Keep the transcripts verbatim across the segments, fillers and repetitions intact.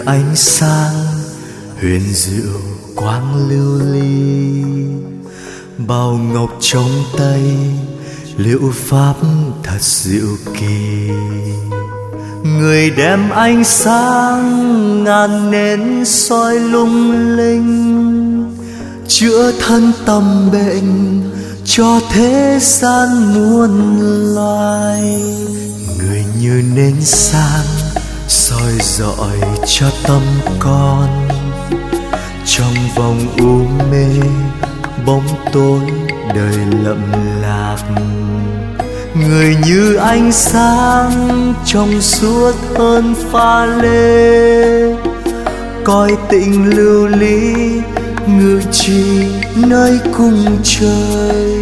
ánh sáng huyền diệu quang lưu ly, bao ngọc trong tay liệu pháp thật diệu kỳ. Người đem ánh sáng ngàn nến soi lung linh, chữa thân tâm bệnh cho thế gian muôn loài. Người như nến sáng soi rọi cho tâm con, trong vòng u mê bóng tối đời lậm lạc. Người như ánh sáng trong suốt hơn pha lê, coi tịnh lưu lý ngự trì nơi cung trời.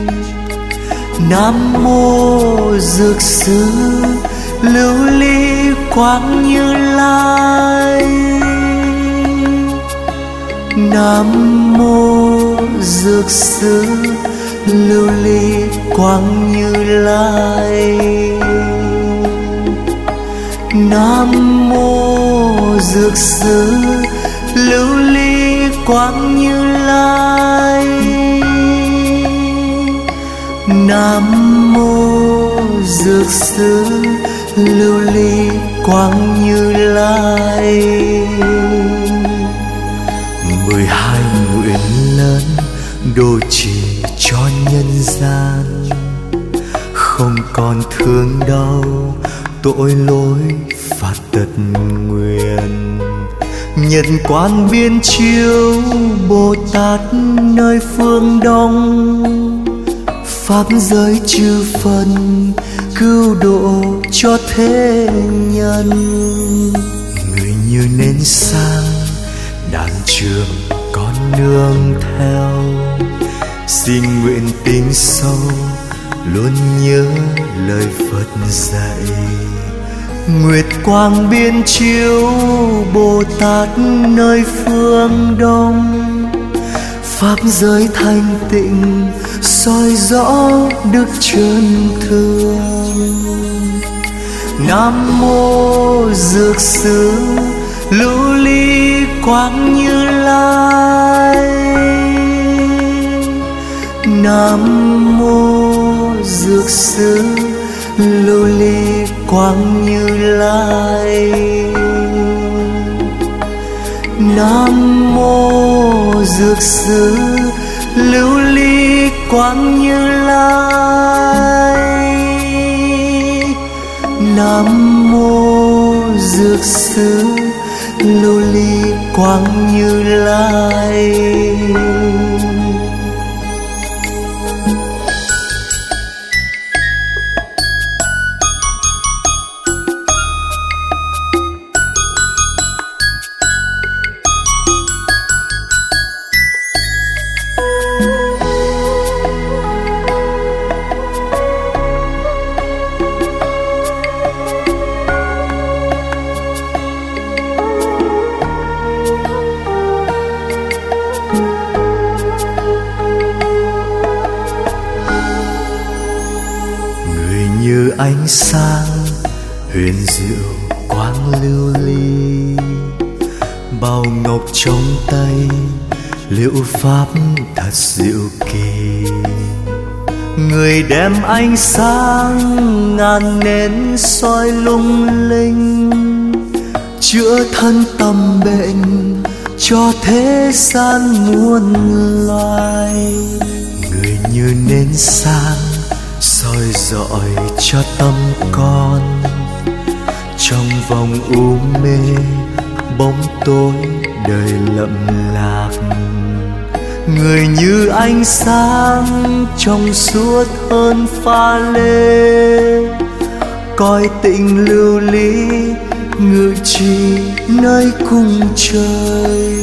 Nam mô dược sư lưu ly quang Như Lai. Nam mô dược sư lưu ly quang Như Lai. Nam mô dược sư lưu ly quang Như Lai. Nam mô dược sư lưu ly quang Như Lai. Mười hai nguyện lớn độ trì cho nhân gian, không còn thương đau tội lỗi phạt tật nguyền. Nhật quang biên chiếu Bồ Tát nơi phương Đông, pháp giới chư phần cứu độ cho thế nhân. Người như nến sáng đàn trường con nương theo, xin nguyện tình sâu luôn nhớ lời Phật dạy. Nguyệt quang biên chiếu Bồ Tát nơi phương Đông, pháp giới thanh tịnh soi rõ đức chân thương. Nam mô dược sư lưu ly quang Như Lai. Nam mô dược sư lưu ly quang Như Lai. Nam mô dược sư lưu ly quang Như Lai. Nam mô dược sư lưu ly quang Như Lai. Như ánh sáng huyền diệu quang lưu ly, bao ngọc trong tay liệu pháp thật diệu kỳ. Người đem ánh sáng ngàn nến soi lung linh, chữa thân tâm bệnh cho thế gian muôn loài. Người như nến sáng soi rọi cho tâm con, trong vòng u mê bóng tối đời lậm lạc. Người như ánh sáng trong suốt hơn pha lê, coi tịnh lưu lý ngự trì nơi cung trời.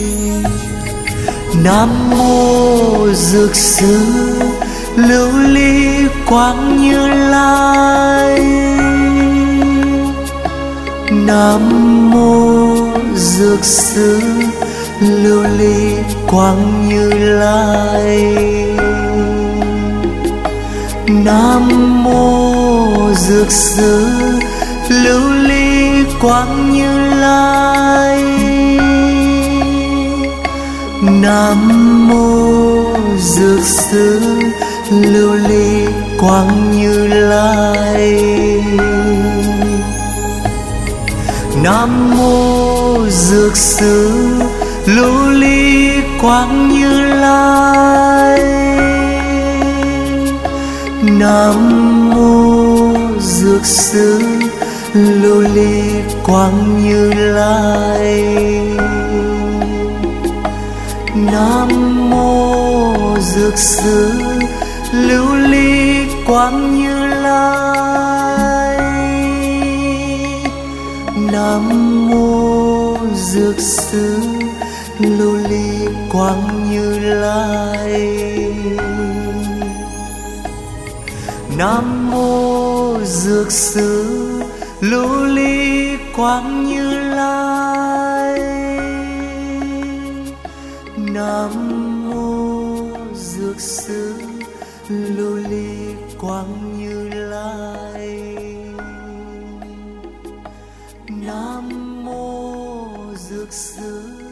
Nam mô dược sư lưu ly quang Như Lai. Nam mô dược sư lưu ly quang Như Lai. Nam mô dược sư lưu ly quang Như Lai. Nam mô Dược sư lưu ly quang Như Lai. Nam mô Dược sư lưu ly quang Như Lai. Nam mô Dược sư lưu ly quang Như Lai. Nam mô Dược sư lưu ly quang Như Lai. Nam mô Dược sư lưu ly quang Như Lai. Nam mô Dược sư lưu ly quang Như Lai. Nam mô Dược sư lưu ly quang Như Lai. Nam mô Dược sư